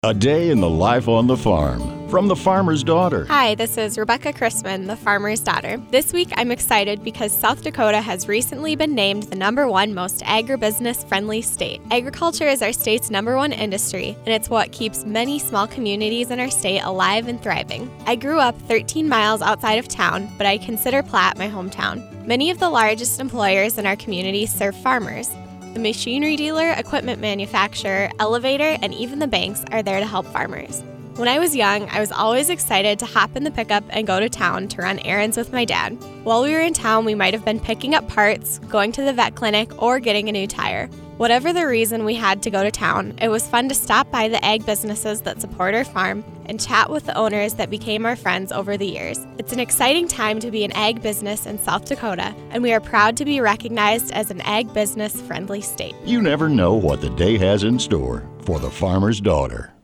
A day in the life on the farm from the farmer's daughter. Hi, this is Rebecca Chrisman, the farmer's daughter. This week I'm excited because South Dakota has recently been named the #1 most agribusiness-friendly state. Agriculture is our state's #1 industry, and it's what keeps many small communities in our state alive and thriving. I grew up 13 miles outside of town, but I consider Platte my hometown. Many of the largest employers in our community serve farmers. The machinery dealer, equipment manufacturer, elevator, and even the banks are there to help farmers. When I was young, I was always excited to hop in the pickup and go to town to run errands with my dad. While we were in town, we might have been picking up parts, going to the vet clinic, or getting a new tire. Whatever the reason we had to go to town, it was fun to stop by the ag businesses that support our farm and chat with the owners that became our friends over the years. It's an exciting time to be an ag business in South Dakota, and we are proud to be recognized as an ag business-friendly state. You never know what the day has in store for the farmer's daughter.